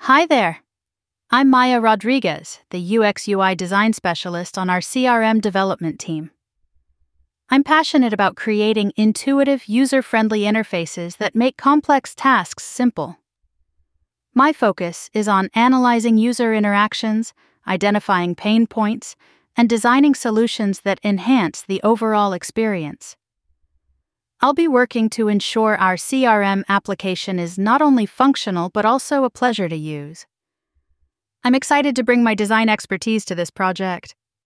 Hi there. I'm Maya Rodriguez, the UX/UI design specialist on our CRM development team. I'm passionate about creating intuitive, user-friendly interfaces that make complex tasks simple. My focus is on analyzing user interactions, identifying pain points, and designing solutions that enhance the overall experience. I'll be working to ensure our CRM application is not only functional but also a pleasure to use. I'm excited to bring my design expertise to this project.